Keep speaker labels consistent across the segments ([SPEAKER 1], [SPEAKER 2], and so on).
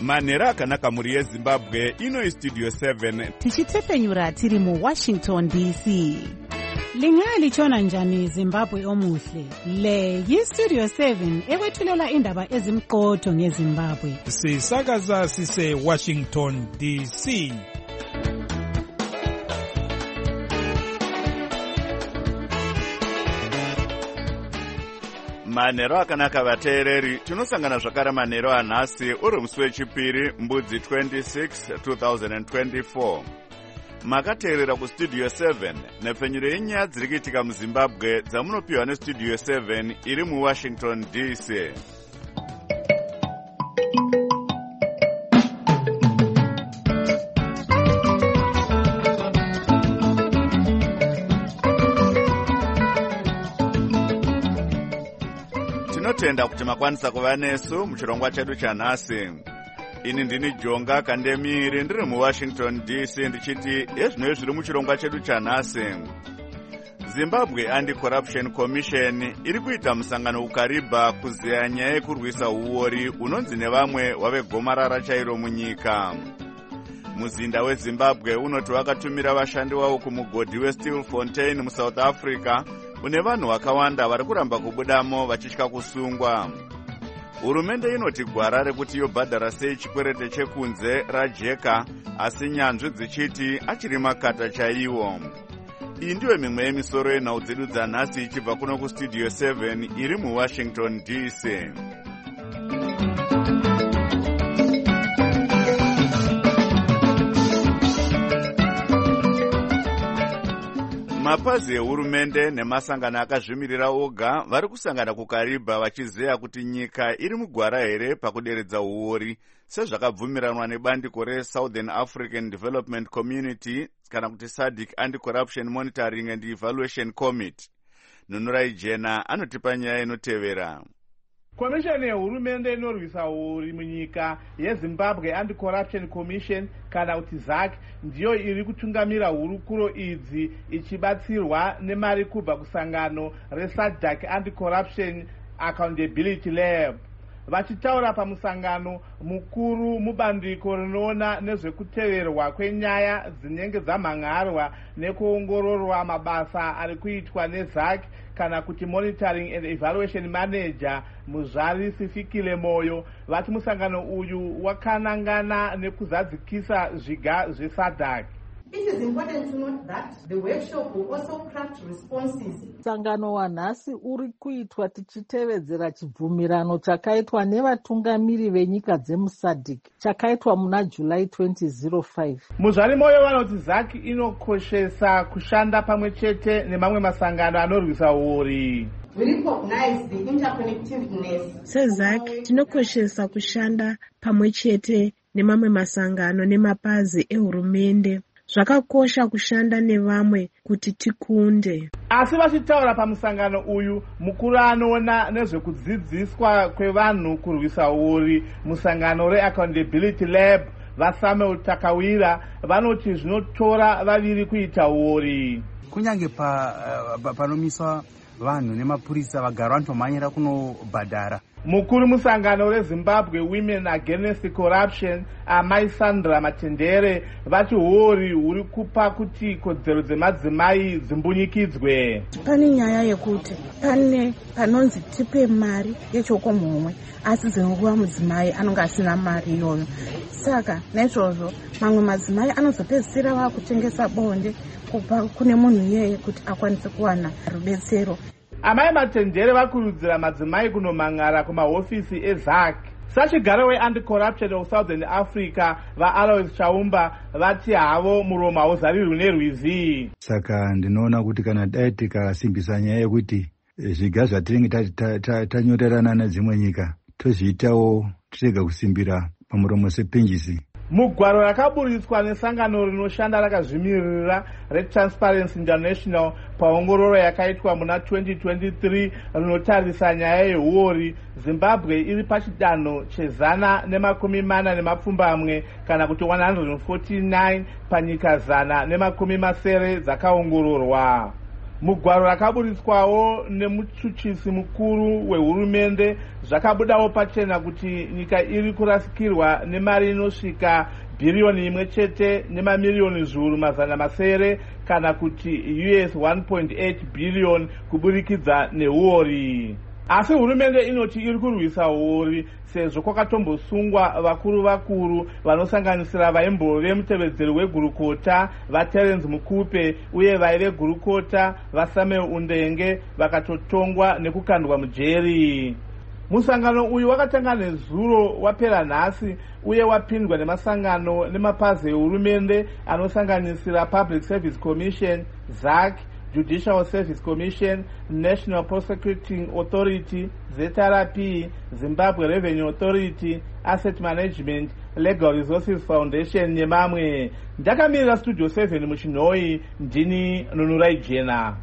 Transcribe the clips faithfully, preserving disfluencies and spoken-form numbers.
[SPEAKER 1] manhero akanaka muri yezimbabwe. Ino Studio seven
[SPEAKER 2] tichitepenyura tiri mu Washington D C. Lingali chona njani Zimbabwe omuhle. Le yi Studio seven ekwethulela indaba ezimqotho ngeZimbabwe.
[SPEAKER 3] Sisakaza sise Washington D C.
[SPEAKER 1] Manhero akanaka vateereri, tinosangana zvakare manhero anhasi uri musi wechipiri mbudzi twenty-six twenty twenty-four. Makateerera kustudio seven nepfenyuro yenyaya dziri kuitika muZimbabwe dzamunopiwa nestudio seven iri muWashington D C. Tinotenda kuti makwanisa kuva nesu muchirongwa chedu chanhasi. Ini ndini Jonga Kandemiri ndiri muWashington D C ndichiti ezvino zviri muchirongwa chedu chanhasi. Zimbabwe Anti-Corruption Commission iri kuita musangano ukariba kuzeya nyaya yekurwisa uori unonzi nevamwe wave gomarara chairo munyika. Muzinda weZimbabwe unoti wakatumira vashandi wavo kumugodhi weStilfontein muSouth Africa une vanhu vakawanda vari kuramba kubudamo vachitya kusungwa. Hurumende inoti gwara rekuti yobhadhara sei chikwerete chekunze rajeka, asi nyanzvi dzichiti achiri makata chaiwo. Iyi ndiyo mimwe yemisoro yenhau dzedu dzanhasi ichibva kuno kustudio seven iri muWashington D C. Mapazi ehurumende nemasangano akazvimirira oga vari kusangana kukariba vachizeya kuti nyika iri mugwara here pakuderedza uori sezvakabvumiranwa nebandiko reSouthern African Development Community kana kuti S A D C Anti-Corruption Monitoring and Evaluation Committee. Nunurai Jena anotipa nyaya inotevera.
[SPEAKER 4] Komisheni yehurumende inorwisa uori munyika yeZimbabwe Anti-Corruption Commission kana kuti Z A C ndiyo iri kutungamira hurukuro idzi ichibatsirwa nemari kubva kusangano reS A D C Anti-Corruption Accountability Lab. Vachitaura pamusangano mukuru mubandiko rinoona nezvekuteverwa kwenyaya dzinenge dzamhangarwa nekuongororwa mabasa ari kuitwa neZ A C kana kuti Monitoring and Evaluation Manager Muzvari Sifikile Moyo. Vati musangano uyu wakanangana nekuzadzikisa zviga zveS A D C.
[SPEAKER 5] It is important to note that the workshop will also craft responses.
[SPEAKER 6] Sangano wanhasi uri kuitwa tichitevedzera chibvumirano chakaitwa nevatungamiri venyika dzemuS A D C chakaitwa muna July twenty oh five.
[SPEAKER 4] Muzvari Moyo vanoti Z A C inokoshesa kushanda pamwe chete nemamwe masangano anorwisa uori.
[SPEAKER 5] We recognize the interconnectedness.
[SPEAKER 7] SeZ A C tinokoshesa kushanda pamwe chete nemamwe masangano nemapazi ehurumende. Zvakakosha kushanda nevamwe kuti tikunde.
[SPEAKER 4] Asi vachitaura pamusangano uyu mukuru anoona nezvekudzidziswa kwevanhu kurwisa uori musangano reAccountability Lab vaSamuel Takawira vanoti zvinotora vaviri kuita uori.
[SPEAKER 8] Kunyange pa uh, panomiswa vanhu nemapurisa vagara vanotomhanyira kunobhadhara.
[SPEAKER 4] Mukuru musangano reZimbabwe Women Against Corruption Amai Sandra Matendere vati uori huri kupa kuti kodzero dzemadzimai dzimbunyikidzwe.
[SPEAKER 7] Pane nyaya yekuti pane panonzi tipe mari yechokomhomwe asi dzenguva mudzimai anonga asina mari iyoyo. Saka naizvozvo mamwe madzimai anozopedzisira vakutengesa bonde kubva kune munhu iyeye kuti akwanise kuwana rubetsero.
[SPEAKER 4] Amai Matendere vakurudzira madzimai kunomhangara kumahofisi eZ A C. Sachigaro weAnti-Corruption of Southern Africa vaAlois Chaumba vati havo muromo hauzarirwi nerwizi.
[SPEAKER 9] Saka ndinoona kuti kana dai tikasimbisa nyaya yekuti zviga zvatinenge tanyorerana nedzimwe nyika tozviitawo tirega kusimbira pamuromo sepinjisi.
[SPEAKER 4] Mugwaro rakaburitswa nesangano rinoshanda rakazvimirira reTransparency International paongororo yakaitwa muna twenty twenty-three rinotarisa nyaya yehuori, Zimbabwe iri pachidanho chezana nemakumi mana nemapfumbamwe kana kuti one hundred forty-nine panyika zana nemakumi masere dzakaongororwa. mugwaro rakaburitswawo nemutsvuchisi mukuru wehurumende zvakabudawo pachena kuti nyika iri kurasikirwa nemari inosvika bhiriyoni imwe chete nemamiriyoni zviuru mazana masere kana kuti U S one point eight billion kuburikidza neuori. Asi hurumende inoti iri kurwisa huori sezvo kwakatombosungwa vakuru vakuru vanosanganisira vaimbove mutevedzeri wegurukota vaTerence Mukupe uye vaive gurukota vaSamuel Undenge vakatotongwa nekukandwa mujeri. Musangano uyu wakatanga nezuro wapera nhasi uye wapindwa nemasangano nemapazi ehurumende anosanganisira Public Service Commission, Z A C, Judicial Service Commission, National Prosecuting Authority, Z R P, Zimbabwe Revenue Authority, Asset Management, Legal Resources Foundation nemamwe. Ndakamirira Studio seven muchinhoi, ndini Nunurai Jena.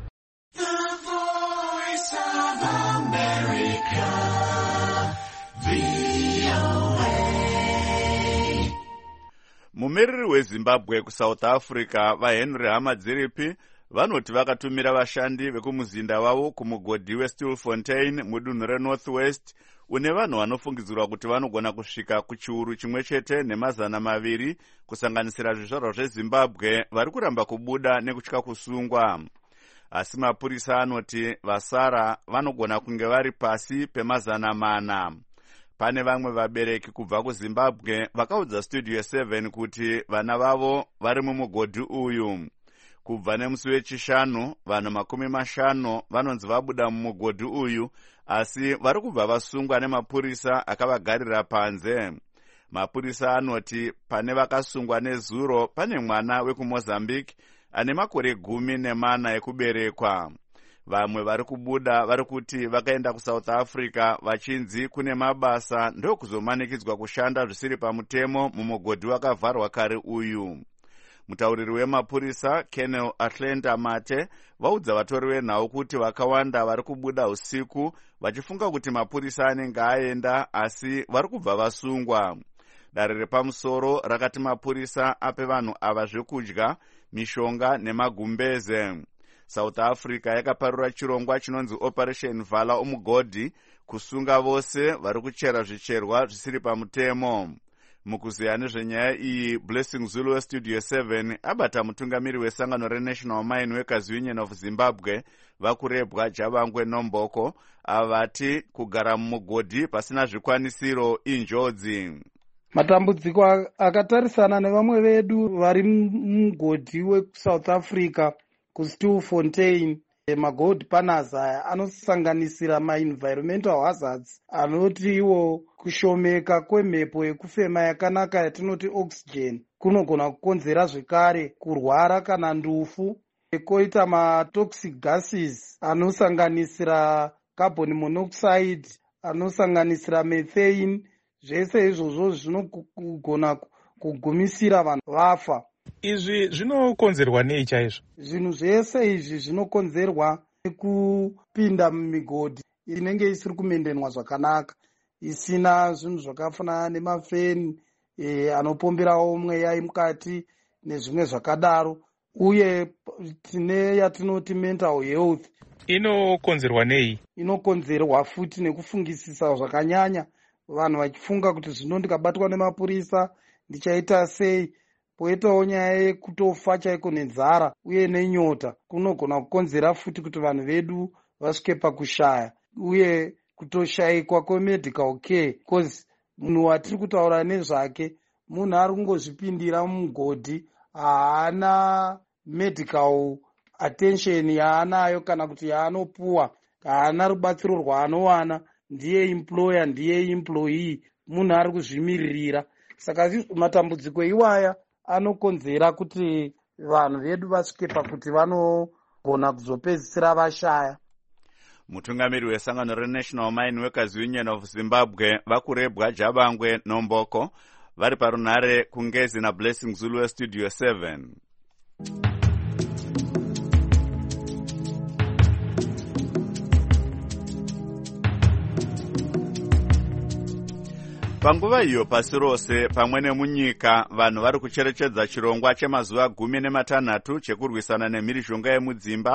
[SPEAKER 1] Mumiriri weZimbabwe kuSouth Africa vaHenry Hamadziripi vanoti vakatumira vashandi vekumuzinda wavo kumugodhi weStilfontein mudunhu reNorthwest une vanhu vanofungidzirwa kuti vanogona kusvika kuchiuru chimwe chete nemazana maviri kusanganisira zvizvarwa zveZimbabwe vari kuramba kubuda nekutya kusungwa. Asi mapurisa anoti vasara vanogona kunge vari pasi pemazana mana. Pane vamwe vabereki kubva kuZimbabwe vakaudza Studio seven kuti vana vavo vari mumugodhi uyu. Kubva nemusi wechishanu, vanhu makumi mashanu vanonzi vabuda mumugodhi uyu, asi vari kubva vasungwa nemapurisa akavagarira panze. Mapurisa anoti pane vakasungwa nezuro pane mwana wekuMozambique ane makore gumi nemana ekuberekwa. Vamwe vari kubuda vari kuti vakaenda kuSouth Africa vachinzi kune mabasa ndokuzomanikidzwa kushanda zvisiri pamutemo mumugodhi wakavharwa kare uyu. Mutauriri wemapurisa Colonel Atlanta Mate vaudza vatori venhau kuti vakawanda vari kubuda usiku vachifunga kuti mapurisa anenge aenda asi vari kubva vasungwa. Dare repamusoro rakati mapurisa ape vanhu ava zvekudya, mishonga nemagumbeze. South Africa yakaparura chirongwa chinonzi Operation Vala Umugodhi kusunga vose vari kuchera zvicherwa zvisiri pamutemo. Mukuziya nezvenyaya iyi, Blessing Zulu weStudio seven abata mutungamiri wesangano reNational Mine Workers Union of Zimbabwe vakurebwa Jabangwe Nomboko avati kugara mumugodhi pasina zvikwanisiro injodzi.
[SPEAKER 10] Matambudziko akatarisana nevamwe vedu vari mumugodhi weSouth Africa kuStilfontein magold panels aya anosanganisira ma-environmental hazards anoti iwo kushomeka kwemhepo yekufema yakanaka yatinoti oxygen kunogona kukonzera zvekare kurwara kana ndufu. Koita ma-toxic gases anosanganisira carbon monoxide, anosanganisira methane. Zvese izvozvo zvinogona kugumisira vanhu vafa.
[SPEAKER 3] Izvi zvinokonzerwa nei chaizvo?
[SPEAKER 10] Zvinhu zvese izvi zvinokonzerwa nekupinda mumigodhi inenge isiri kumendenwa zvakanaka, isina zvinhu zvakafanana nemafeni e, anopomberawo mweya mukati nezvimwe zvakadaro, uye tine yatinoti mental health.
[SPEAKER 3] Inokonzerwa nei?
[SPEAKER 10] Inokonzerwa futi nekufungisisa zvakanyanya, vanhu vachifunga kuti zvino ndikabatwa nemapurisa ndichaita sei. Poitawo nyaya yekutofa chaiko nenzara uye nenyota kunogona kukonzera futi kuti vanhu vedu vasvike pakushaya uye kutoshayikwa kwemedical care, because munhu watiri kutaura nezvake munhu ari kungozvipindira mumugodhi, haana medical attention yaanayo kana kuti yaanopuwa, haana rubatsiro rwaanowana, ndiye employer ndiye employee, munhu ari kuzvimiririra. Saka matambudziko iwaya anokonzera kuti vanhu vedu vasvike pakuti vanogona kuzopedzisira vashaya.
[SPEAKER 1] Mutungamiri wesangano reNational Mine Workers Union of Zimbabwe vakurebwa Jabangwe Nomboko vari parunhare kungezi naBlessing Zulu weStudio seven. Panguva iyo pasi rose pamwe nemunyika vanhu vari kucherechedza chirongwa chemazuva gumi nematanhatu chekurwisana nemhirizhonga yemudzimba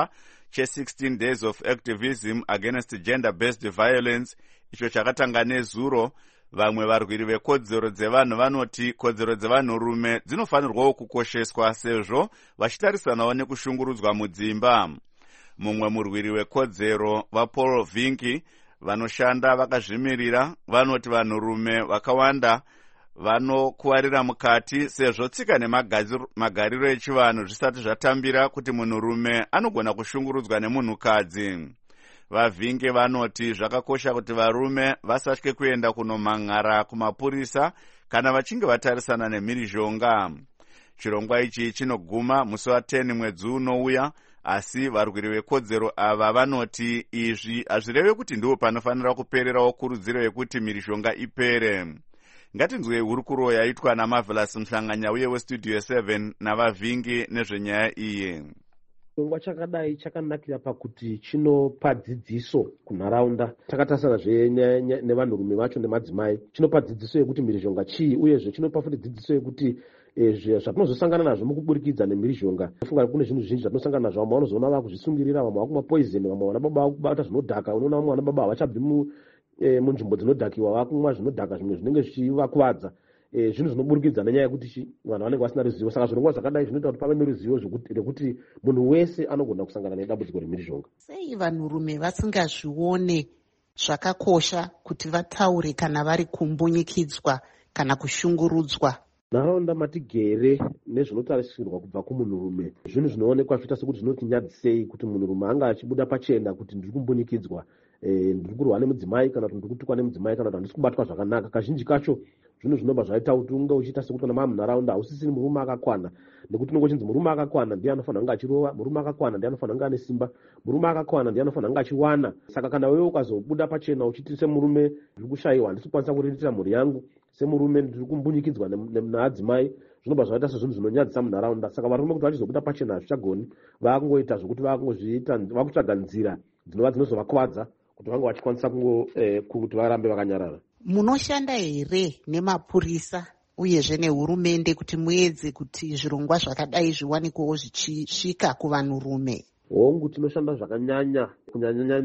[SPEAKER 1] che-sixteen days of activism against gender-based violence, icho chakatanga nezuro. Vamwe varwiri vekodzero dzevanhu vanoti kodzero dzevanhurume dzinofanirwawo kukosheswa sezvo vachitarisanawo nekushungurudzwa mudzimba. Mumwe murwiri wekodzero vaPaul Vinki vanoshanda vakazvimirira vanoti vanhurume vakawanda vanokuwarira mukati sezvo tsika nemagariro echivanhu zvisati zvatambira kuti munhurume anogona kushungurudzwa nemunhukadzi. Vavinge vanoti zvakakosha kuti varume vasatye kuenda kunomhan'ara kumapurisa kana vachinge vatarisana nemhirizhonga. Chirongwa ichi chinoguma musi wa ten mwedzi unouya, asi varwiri vekodzero ava vanoti izvi hazvireve kuti ndiwo panofanira kupererawo kurudziro yekuti mhirizhonga ipere. Ngatinzwe hurukuro yaitwa naMarvelous Mhlanganya uye weStudio seven navavingi nezvenyaya iyi.
[SPEAKER 11] Chirongwa chakadai chakanakira pakuti chinopa dzidziso kunharaunda. Takatarisana nevanhurume vacho nemadzimai, chinopa dzidziso yekuti mhirizhonga chii, uyezve chinopa futi dzidziso yekuti zvatinozosangana nazvo mukuburikidza nemhirizhonga. Funga kune zvinhu zvinji zvatinosangana nazvo, vamwe vanozoona vaakuzvisungirira, vamwe vakumwa poison, vamwe vana baba vakubata zvinodhaka. Unoona vamwe vana baba havachabvi munzvimbo dzinodhakiwa, vakumwa zvinodhaka, zvimwe zvinenge zvichivakuvadza. Zvinhu zvinoburikidza nenyaya yekuti vanhu vanenge vasina ruzivo. Saka zvirongwa zvakadai zvinoita kuti pave neruzivo rwekuti munhu wese anogona kusangana nedambudziko remhirizhonga.
[SPEAKER 12] Sei vanhurume vasingazvione zvakakosha kuti vataure kana vari kumbunyikidzwa kana kushungurudzwa?
[SPEAKER 11] Nharaunda matigere nezvinotarisirwa kubva kumunhurume zvinhu zvinoonekwa zviita sekuti zvinotinyadzisei kuti munhurume anga achibuda pachena kuti ndiri kumbunikidzwa, ndiri kurwa nemudzimai kana kuti ndiri kutukwa nemudzimai kana kuti handisi kubatwa zvakanaka. Kazhinji kacho zvinhu zvinobva zvaita kuti unge uchiita sekuti kana munharaunda hausisiri murume akakwana, nekuti unenge uchinzi murume akakwana ndiye anofanira kunge achirova, murume akakwana ndiye anofanira kunge ane simba, murume akakwana ndiye anofanira kunge achiwana. Saka kana wewe ukazobuda pachena uchiti semurume ndiri kushayiwa, handisi kukwanisa kuriritira mhuri yangu, semurume ndiri kumbunikidzwa naadzimai, zvinobva zvaita sezvinhu zvinonyadzisa munharaunda. Saka varume kuti vachizobuda pachena hazvichagoni, vakungoita zvokuti vakungozviita, vakutsvaga nzira dzinova dzinozovakuvadza kuti vange vachikwanisa kuti varambe vakanyarara.
[SPEAKER 12] Munoshanda here nemapurisa uyezve nehurumende kuti muedze kuti zvirongwa zvakadai zviwanikwewo zvichisvika kuvanhurume?
[SPEAKER 11] Hongu, tinoshanda zvakanyanya, kunyanyanya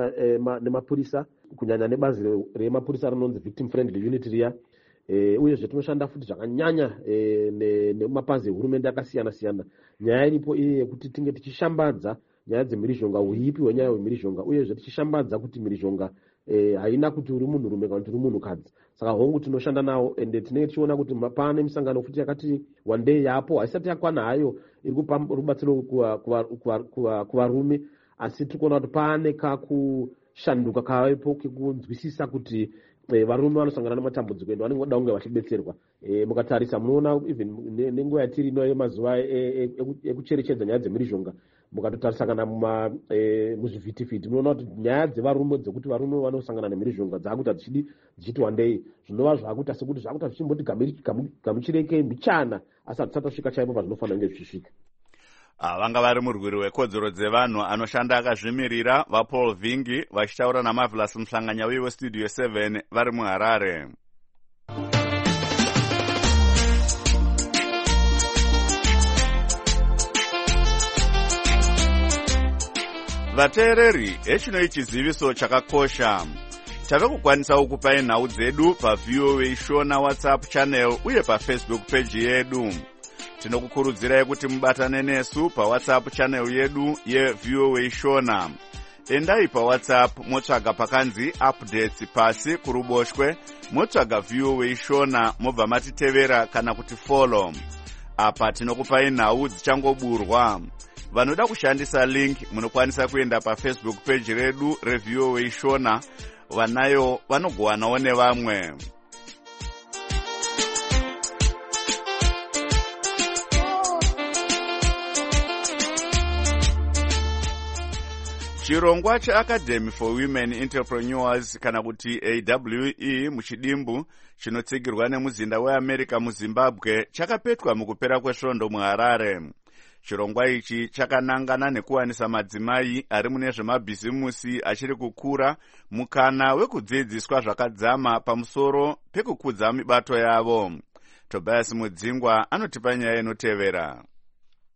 [SPEAKER 11] nemapurisa, kunyanya nebazi remapurisa rinonzi Victim Friendly Unit riya. Uyezve tinoshanda futi zvakanyanya nemapazi ehurumende akasiyana siyana. Nyaya iripo iyi yekuti tinge tichishambadza nyaya dzemhirizhonga, uipi hwenyaya yemhirizhonga, uyezve tichishambadza kuti mhirizhonga haina kuti uri munhurume kana kuti uri munhukadzi. Saka hongu tinoshanda nawo, ende tinenge tichiona kuti pane misangano futi yakati one day yapo, haisati yakwana hayo, iri kupa rubatsiro kuvarume, asi tiri kuona kuti pane kakushanduka kavepo kekunzwisisa kuti varume vanosangana nematambudziko ende vanenge voda kunge vachibetserwa. Mukatarisa munoona even nenguva yatiri ino yemazuva ekucherechedza nyaya dzemhirizhonga, mukatotarisa kana muzvivhitivhiti munoona kuti nyaya dzevarume dzekuti varume vanosangana nemhirizhonga dzaakuita dzichidi dzichiti wandei, zvinova zvaakuita sekuti zvaakuita zvichimboti gamuchireke mbichana, asi hatisati tasvika chaipo pazvinofanira kunge zvichishika.
[SPEAKER 1] Vanga vari murwiri wekodzero dzevanhu anoshanda akazvimirira vaPaul Vingi vachitaura naMarvelous Mhlanganya uye weStudio seven vari muHarare. Vateereri, hechino chiziviso chakakosha. Tava kukwanisawo kupai nhau dzedu paV O A Shona WhatsApp channel uye paFacebook page yedu. Tinokukurudzirai kuti mubatane nesu paWhatsApp channel yedu yeV O A Shona. Endai paWhatsApp motsvaga pakanzi updates pasi kuruboshwe, motsvaga V O A Shona mobva matitevera kana kuti follow. Apa tinokupai nhau dzichangoburwa. Vanoda kushandisa link munokwanisa kuenda paFacebook page redu reV O A Shona, vanayo vanogowanawo nevamwe. Chirongwa cheAcademy for Women Entrepreneurs kana kuti A W E muchidimbu chinotsigirwa nemuzinda weAmerica muZimbabwe chakapetwa mukupera kwesvondo muHarare. Chirongwa ichi chakanangana nekuwanisa madzimai ari mune zvemabhizimusi achiri kukura mukana wekudzidziswa zvakadzama pamusoro pekukudza mibato yavo. Tobias Mudzingwa anotipa nyaya inotevera.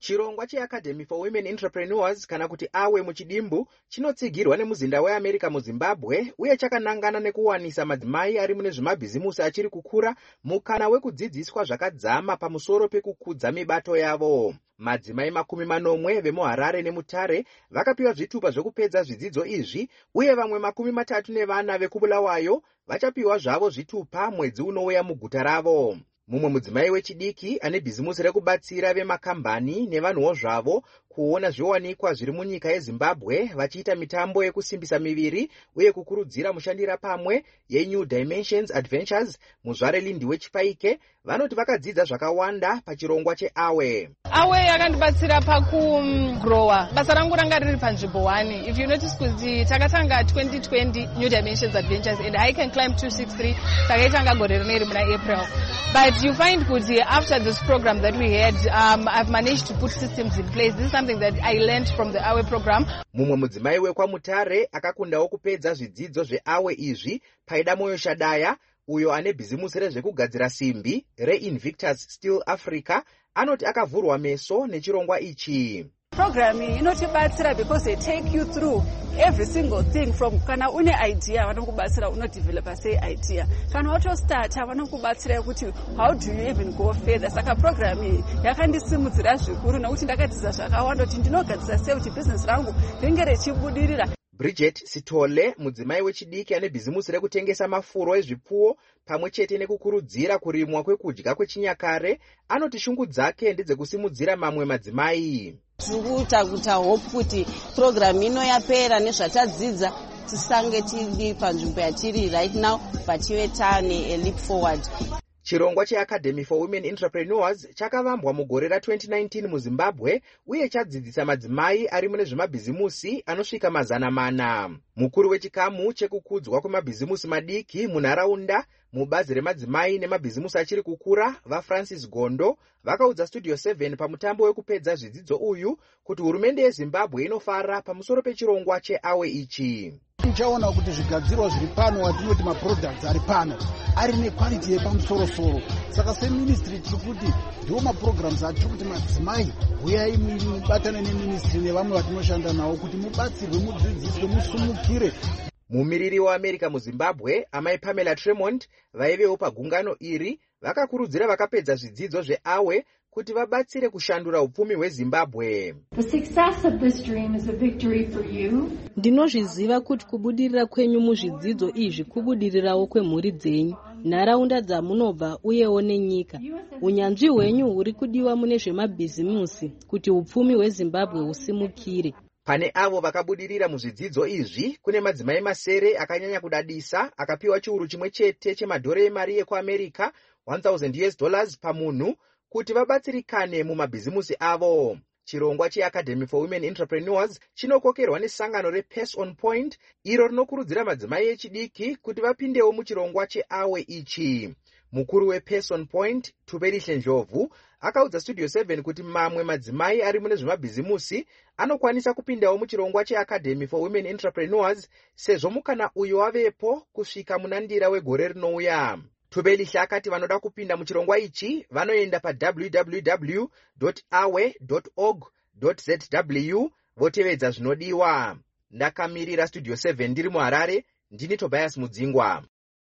[SPEAKER 13] Chirongwa cheAcademy for Women Entrepreneurs kana kuti awe muchidimbu chinotsigirwa nemuzinda weAmerica muZimbabwe uye chakanangana nekuwanisa madzimai ari mune zvemabhizimusi achiri kukura mukana wekudzidziswa zvakadzama pamusoro pekukudza mibato yavo. Madzimai makumi manomwe vemuHarare neMutare vakapiwa zvitupa zvekupedza zvidzidzo izvi uye vamwe makumi matatu nevana vekuBulawayo vachapiwa zvavo zvitupa mwedzi unouya muguta ravo. Mumwe mudzimai wechidiki ane bhizimusi rekubatsira vemakambani nevanhuwo zvavo kuona zviwanikwa zviri munyika yeZimbabwe vachiita mitambo yekusimbisa miviri uye kukurudzira mushandira pamwe yeNew Dimensions Adventures muzvare Lindi weChipaike vanoti vakadzidza zvakawanda pachirongwa cheAwe.
[SPEAKER 14] Awe yakandibatsira pakugrowa. Basa rangu ranga riri panzvimbo one. If you notice kuti takatanga twenty twenty New Dimensions Adventures and I Can Climb two sixty-three takaitanga gore rineri muna April. But you find kuti after this program that we had, um, I've managed to put systems in place. This is something that I learned from the Awe program.
[SPEAKER 13] Mumwe mudzimai wekwamutare akakundawo kupedza zvidzidzo zveAwe izvi paida moyo Shadaya uyo ane bhizimusi rezvekugadzira simbi reInvictus Steel Africa anoti akavhurwa meso nechirongwa ichi.
[SPEAKER 15] Program inotibatsira because they take you through every single thing from kana une idea vanokubatsira unodevelopa sei idea kana watostarta vanokubatsira kuti how do you even go further. Saka program iyi yakandisimudzira zvikuru nekuti ndakadzidza zvakawanda kuti ndinogadzira sei kuti business rangu ringe rechibudirira.
[SPEAKER 13] Bridget Sitole, mudzimai wechidiki ane bhizimusi rekutengesa mafuro ezvipfuwo pamwe chete nekukurudzira kurimwa kwekudya kwechinyakare, anoti shungu dzake ndedzekusimudzira mamwe madzimai.
[SPEAKER 16] Tikuita kuita hope kuti program ino yapera nezvatadzidza tisange tiri panzvimbo yatiri right now but tive tane a leap forward.
[SPEAKER 13] Chirongwa cheAcademy for Women Entrepreneurs chakavambwa mugore ra twenty nineteen muZimbabwe uye chadzidzisa madzimai ari mune zvemabhizimusi anosvika mazana mana. Mukuru wechikamu chekukudzwa kwemabhizimusi madiki munharaunda mubazi remadzimai nemabhizimusi achiri kukura vaFrancis Gondo vakaudza Studio seven pamutambo wekupedza zvidzidzo uyu kuti hurumende yeZimbabwe inofara pamusoro pechirongwa cheAwe ichi.
[SPEAKER 17] Tichaona kuti zvigadzirwa zviri pano watinoti maproducts ari pano ari nequality yepamusoro-soro. Saka seministry tiri kuti ndiwo maprograms atiri kuti madzimai uyai mubatane neministry nevamwe vatinoshanda navo kuti mubatsirwe, mudzidziswe, musumukire.
[SPEAKER 13] Mumiriri weAmerica muZimbabwe amai Pamela Tremont vaivewo pagungano iri vakakurudzira vakapedza zvidzidzo zveAwe kuti vabatsire kushandura upfumi hweZimbabwe.
[SPEAKER 18] The success of this dream is a victory for you.
[SPEAKER 19] Ndinozviziva kuti kubudirira kwenyu muzvidzidzo izvi kubudirirawo kwemhuri dzenyu, nharaunda dzamunobva uyewo nenyika. Unyanzvi hwenyu huri kudiwa mune zvemabhizimusi kuti upfumi hweZimbabwe husimukire.
[SPEAKER 13] Pane avo vakabudirira muzvidzidzo izvi kune madzimai masere akanyanya kudadisa akapiwa chiuru chimwe chete chemadhora emari yekuAmerica one thousand US dollars pamunhu kuti vabatsirikane mumabhizimusi avo. Chirongwa cheAcademy for Women Entrepreneurs chinokokerwa nesangano rePace on Point iro rinokurudzira madzimai echidiki kuti vapindewo muchirongwa cheAwe ichi. Mukuru wePace on Point Tuberihle Njovu akaudza Studio seven kuti mamwe madzimai ari mune zvemabhizimusi anokwanisa kupindawo muchirongwa cheAcademy for Women Entrepreneurs sezvo mukana uyu wavepo kusvika munandira wegore rinouya. Tuberihle akati vanoda kupinda muchirongwa ichi vanoenda pa w w w dot awe dot org dot z w votevedza zvinodiwa. Ndakamirira Studio seven ndiri muHarare, ndini Tobias Mudzingwa.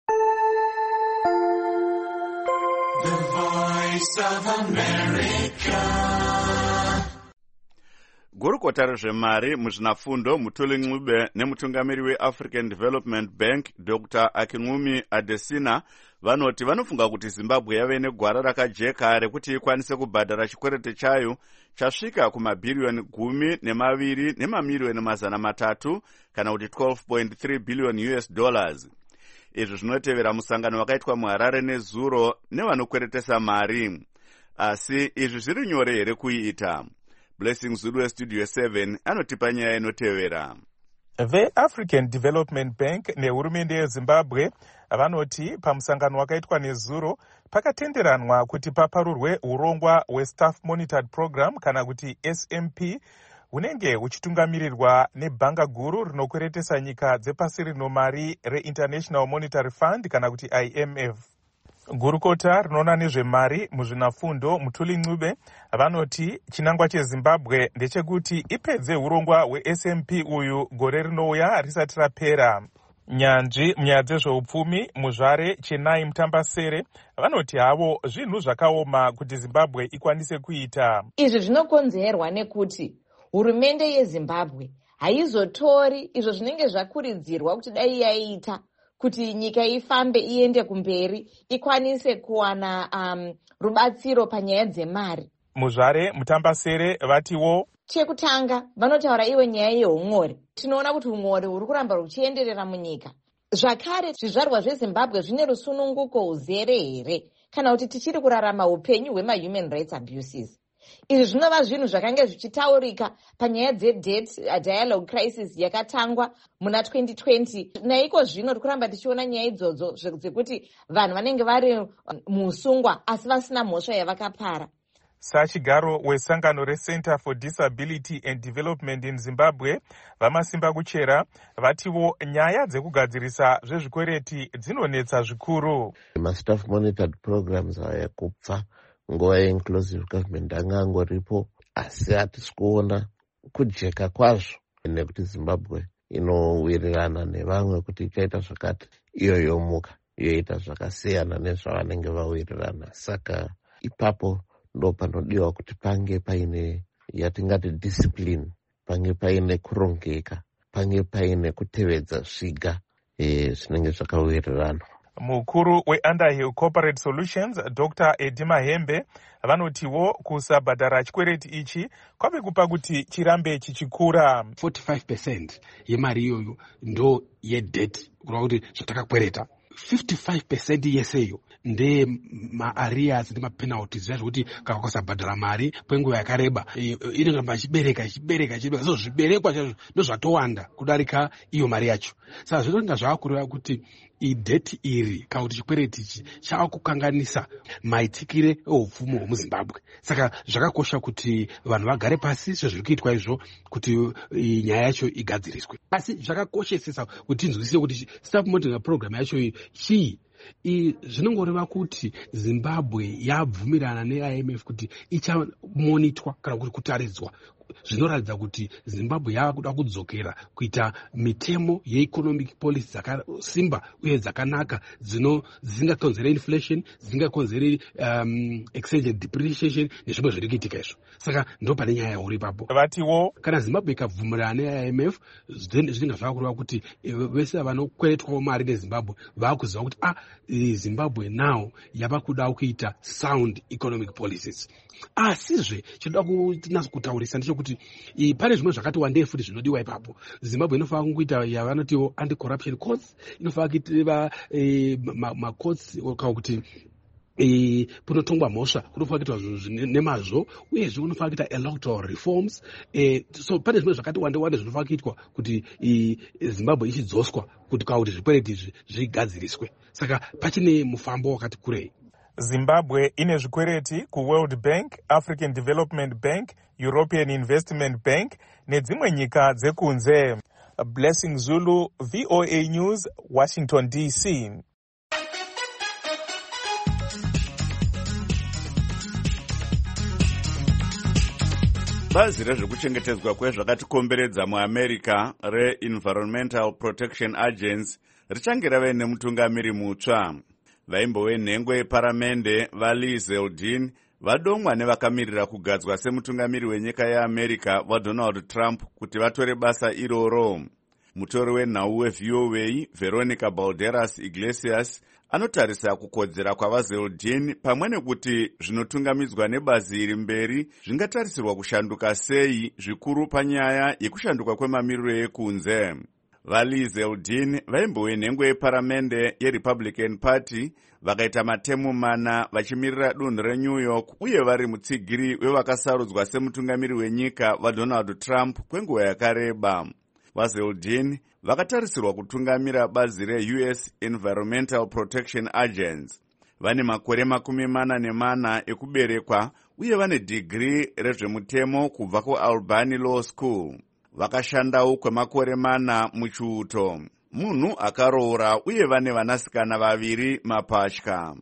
[SPEAKER 20] The Voice of America.
[SPEAKER 1] Gurukota rezvemari muzvinafundo Mutuli Ncube nemutungamiri weAfrican Development Bank Doctor Akinwumi Adesina vanoti vanofunga kuti Zimbabwe yave negwara rakajeka rekuti ikwanise kubhadhara chikwereti chayo chasvika kumabhiriyoni gumi nemaviri nemamiliyoni mazana matatu kana kuti twelve point three billion US dollars. Izvi zvinotevera musangano wakaitwa muHarare nezuro nevanokweretesa mari. Asi izvi zviri nyore here kuiita? Blessing Zulu weStudio seven anotipa nyaya inotevera.
[SPEAKER 3] VeAfrican Development Bank nehurumende yeZimbabwe vanoti pamusangano wakaitwa nezuro pakatenderanwa kuti paparurwe urongwa hweStaff Monitored Program kana kuti S M P hunenge huchitungamirirwa nebhanga guru rinokweretesa nyika dzepasi rino mari reInternational Monetary Fund kana kuti I M F. Gurukota rinoona nezvemari muzvinafundo Mutuli Ncube vanoti chinangwa cheZimbabwe ndechekuti ipedze urongwa hwe-S M P uyu gore rinouya risati rapera. Nyanzvi munyaya dzezveupfumi muzvare Chenai Mutambasere vanoti havo zvinhu zvakaoma kuti Zimbabwe ikwanise kuita.
[SPEAKER 21] Izvi zvinokonzerwa nekuti hurumende yeZimbabwe haizotori izvo zvinenge zvakuridzirwa kuti dai yaiita kuti nyika ifambe iende kumberi ikwanise kuwana um, rubatsiro panyaya dzemari.
[SPEAKER 3] Muzvare Mutambasere vatiwo
[SPEAKER 21] chekutanga vanotaura iwe nyaya yeumori. Tinoona kuti umori huri kuramba ruchienderera munyika. Zvakare zvizvarwa zveZimbabwe zvine rusununguko uzere here kana kuti tichiri kurarama upenyu hwema-human rights abuses. Izvi zvinova zvinhu zvakanga zvichitaurika panyaya dzedebt dialogue crisis yakatangwa muna twenty twenty. Naiko zvino tikuramba tichiona nyaya idzodzo dzekuti vanhu vanenge vari muusungwa asi vasina mhosva yavakapara.
[SPEAKER 3] Sachigaro wesangano reCenter for Disability and Development in Zimbabwe vamasimba kuchera vatiwo nyaya dzekugadzirisa zvezvikwereti dzinonetsa zvikuru.
[SPEAKER 22] Ma-staff monitored programs ayakupfa nguva ye-inclusive government anga angoripo, asi hatisi kuona kujeka kwazvo nekuti Zimbabwe inowirirana nevamwe kuti ichaita zvakati iyo yomuka yoita zvakasiyana nezvavanenge vawirirana. Saka ipapo ndo panodiwa kuti pange paine yatingati discipline, pange paine kurongeka, pange paine kutevedza zviga zvinenge zvakawirirana.
[SPEAKER 3] Mukuru weUnderhill Corporate Solutions Doctor Eddie Mahembe vanotiwo kusabhadhara chikwereti ichi kwave kupa kuti chirambe chichikura.
[SPEAKER 23] forty-five percent yemari iyoyo ndo yedebt kureva kuti zvatakakwereta. fifty-five percent yeseyo nde ma-arrears nemapenalties zvazvokuti kana ukasabhadhara mari kwenguva yakareba inongamba ichibereka ichibereka ichibereka so zviberekwa zvazvo ndozvatowanda kudarika iyo mari yacho. Saka zvinonga zvavakureva kuti ideti iri kana kuti chikwereti ichi chava kukanganisa maitikire eupfumi hwemuZimbabwe. Saka zvakakosha kuti vanhu vagare pasi sezviri kuitwa izvo kuti nyaya yacho igadziriswe. Asi zvakakoshesesa kuti tinzwisise kuti staff monitoring program yacho chii. Zvinongoreva kuti Zimbabwe yabvumirana ne-I M F kuti ichamonitwa kana kuti kutaridzwa. Zvinoratidza kuti Zimbabwe yakuda kudzokera kuita mitemo yeeconomic policy dzakasimba uye dzakanaka dzino dzisingakonzere inflation, dzisingakonzere um, exchange depreciation nezvimwe zviri kuitika izvo. Saka ndo pane nyaya yauri ipapo.
[SPEAKER 3] Vatiwo
[SPEAKER 23] kana Zimbabwe ikabvumirana ne-I M F zvinenge zvavakureva kuti vese vanokweretwawo mari neZimbabwe vakuziva kuti ah Zimbabwe now yava kuda kuita sound economic policies. Asizve chinoda kutinasa kutaurisa ndechekuti pane zvimwe zvakati wandei futi zvinodiwa ipapo. Zimbabwe inofanira kuita yavanotiwo anti-corruption courts, inofanira kuita ma-courts kana kuti E, punotongwa mhosva kunofanira kuitwa nemazvo uyezve kunofanira kuita electoral reforms. E, so pane zvimwe zvakati wande wande zvinofanira kuitwa kuti e, Zimbabwe ichidzoswa kuti kana kuti zvikwereti izvi zvigadziriswe. Saka pachine mufambo wakati kurei.
[SPEAKER 3] Zimbabwe ine zvikwereti kuWorld Bank, African Development Bank, European Investment Bank nedzimwe nyika dzekunze. Blessing Zulu, V O A News, Washington D C.
[SPEAKER 1] Bazi rezvekuchengetedzwa kwezvakatikomberedza muAmerica reEnvironmental Protection Agency richange rave nemutungamiri mutsva. Vaimbowe nhengo yeparamende vaLee Zeldin vadomwa nevakamirira kugadzwa semutungamiri wenyika yeAmerica vaDonald Trump kuti vatore basa iroro. Mutori wenhau weV O A Veronica Balderas Iglesias anotarisa kukodzera kwavaZeldin pamwe nekuti zvinotungamidzwa nebazi iri mberi zvingatarisirwa kushanduka sei zvikuru panyaya yekushanduka kwemamiriro ekunze. VaLee Zeldin vaimbowe nhengo yeparamende yeRepublican Party vakaita matemu mana vachimirira dunhu reNew York uye vari mutsigiri wevakasarudzwa semutungamiri wenyika vaDonald Trump kwenguva yakareba. VaZeldin vakatarisirwa kutungamira bazi reU S Environmental Protection Agency. Vane makore makumi mana nemana ekuberekwa uye vane dhigiri rezvemutemo kubva kuAlbany Law School. Vakashandawo kwemakore mana muchiuto. Munhu akaroora uye vane vanasikana vaviri mapatya.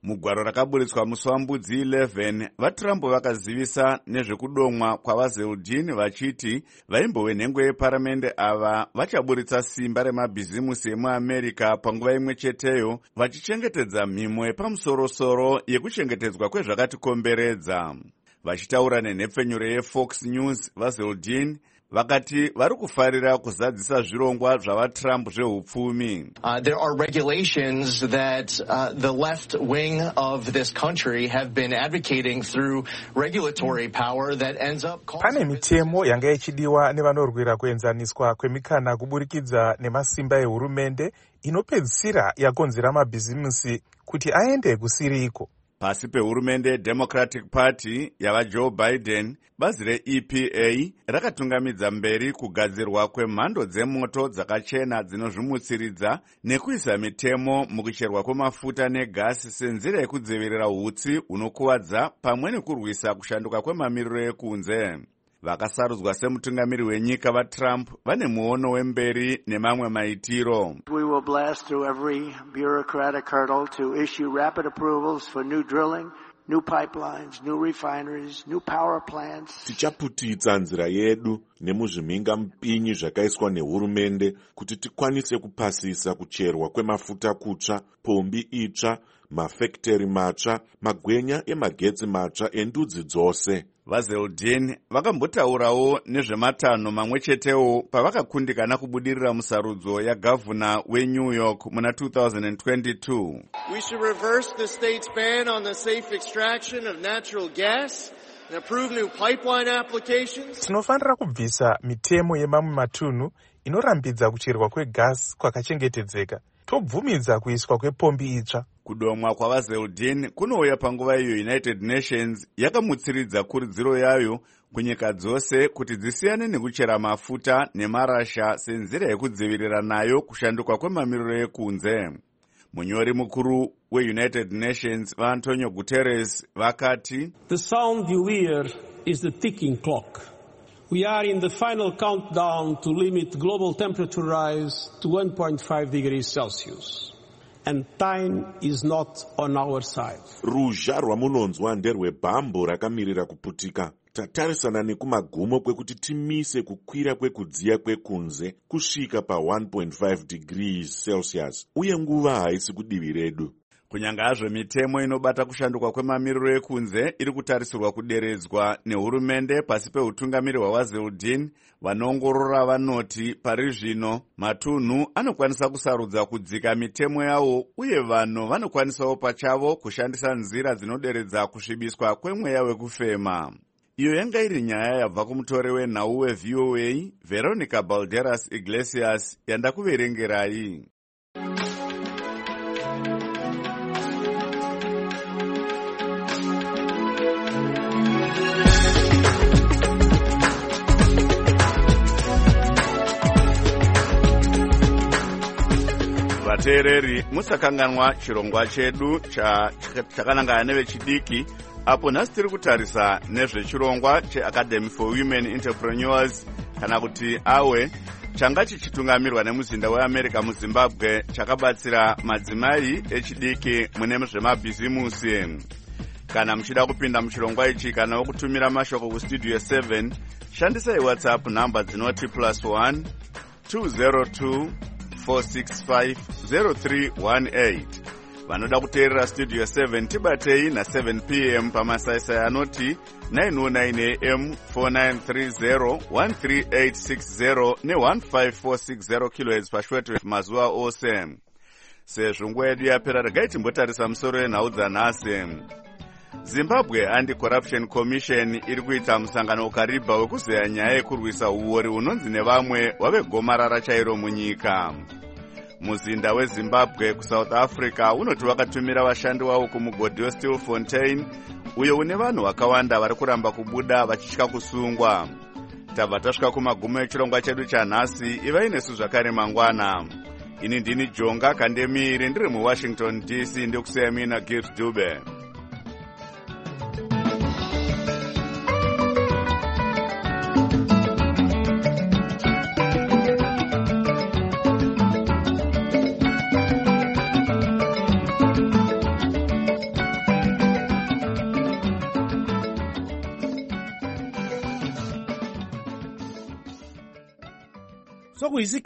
[SPEAKER 1] mugwaro rakaburitswa musi wambudzi eleven vatrump vakazivisa nezvekudomwa kwavazeldin vachiti vaimbove nhengo yeparamende ava vachaburitsa simba remabhizimusi emuamerica panguva imwe cheteyo vachichengetedza mhimo yepamusorosoro yekuchengetedzwa kwezvakatikomberedza. Vachitaura nenhepfenyuro yeFox News, vazeldin vakati vari kufarira kuzadzisa zvirongwa zvavatrump zveupfumi.
[SPEAKER 2] Uh, there are regulations that uh, the left wing of this country have been advocating through regulatory power that ends up
[SPEAKER 3] pane mitemo yanga ichidiwa nevanorwira kuenzaniswa kwemikana kuburikidza nemasimba ehurumende inopedzisira yakonzera mabhizimusi kuti aende kusiriko.
[SPEAKER 1] Pasi pehurumende yeDemocratic Party yavaJoe Biden, bazi reE P A rakatungamidza mberi kugadzirwa kwemhando dzemoto dzakachena dzinozvimutsiridza nekuisa mitemo mukucherwa kwemafuta negasi senzira yekudzivirira hutsi hunokuvadza pamwe nekurwisa kushanduka kwemamiriro ekunze. Vakasarudzwa semutungamiri wenyika vaTrump vane muono wemberi nemamwe maitiro.
[SPEAKER 5] We will blast through every bureaucratic hurdle to issue rapid approvals for new drilling, new pipelines, new refineries, new power plants.
[SPEAKER 6] Tichaputitsa nzira yedu nemuzvimhinga mpinyi zvakaiswa nehurumende kuti tikwanise kupasisa kucherwa kwemafuta kutsva, pombi itsva, mafekiteri matsva, magwenya emagetsi matsva endudzi dzose. VaZeldin vakambotaurawo nezvematanho mamwe chetewo pavakakundikana kubudirira musarudzo yagavhuna weNew York muna two thousand twenty-two.
[SPEAKER 24] We should reverse the state's ban on the safe extraction of natural gas and approve new pipeline applications.
[SPEAKER 3] Tinofanira kubvisa mitemo yemamwe matunhu inorambidza kucherwa kwegasi kwakachengetedzeka. Tobvumidza kuiswa kwepombi itsva.
[SPEAKER 1] Kudomwa kwavaZeldin kunouya panguva iyo United Nations yakamutsiridza kurudziro yayo kunyika dzose kuti dzisiyane nekuchera mafuta nemarasha senzira yekudzivirira nayo kushanduka kwemamiriro ekunze. Munyori mukuru weUnited Nations vaAntonio Guterres vakati,
[SPEAKER 25] The sound you hear is the ticking clock. We are in the final countdown to limit global temperature rise to one point five degrees Celsius. And time is not on our side.
[SPEAKER 6] Ruzha rwamunonzwa nderwebhambo rakamirira kuputika. Tatarisana nekumagumo kwekuti timise kukwira kwekudziya kwekunze kusvika pa one point five degrees Celsius. Uye nguva haisi kudivi redu.
[SPEAKER 1] Kunyanga hazvo mitemo inobata kushanduka kwemamiriro ekunze iri kutarisirwa kuderedzwa nehurumende pasi peutungamiri hwavaZeldin, vanoongorora vanoti pari zvino matunhu anokwanisa kusarudza kudzika mitemo yawo uye vanhu vanokwanisawo pachavo kushandisa nzira dzinoderedza kusvibiswa kwemweya wekufema. Iyo yanga iri nyaya yabva kumutore wenhau weV O A Veronica Balderas Iglesias yandakuverengerai. Vateereri, musakanganwa chirongwa chedu chakanangana nevechidiki apo nhasi tiri kutarisa nezvechirongwa cheAcademy for Women Entrepreneurs kana kuti awe changa chichitungamirwa nemuzinda weAmerica muZimbabwe chakabatsira madzimai echidiki mune zvemabhizimusi. Kana muchida kupinda muchirongwa ichi kana wokutumira mashoko kustudio seven shandisai WhatsApp namba dzinoti plus one two zero two four six five zero three one eight. Vanoda kuteerera studio seven tibatei na seven p m pamasaisai anoti nine oh nine a m four nine three zero one three eight six zero ne one five four six zero kilohertz pashwete mazuva ose. Sezvo nguva yedu yapera regai timbotarisa musoro wenhau dzanhasi. Zimbabwe Anti-Corruption Commission iri kuita musangano ukaribva wekuzeya nyaya yekurwisa uori unonzi nevamwe wave gomarara chairo munyika. Muzinda weZimbabwe kuSouth Africa unoti wakatumira vashandi wavo kumugodhi weStilfontein uyo une vanhu vakawanda vari kuramba kubuda vachitya kusungwa. Tabva tasvika kumagumo echirongwa chedu chanhasi. Ivai nesu zvakare mangwana. Ini ndini Jonga Kandemiri ndiri muWashington D C ndikusiya mina Gift Dube.
[SPEAKER 3] who is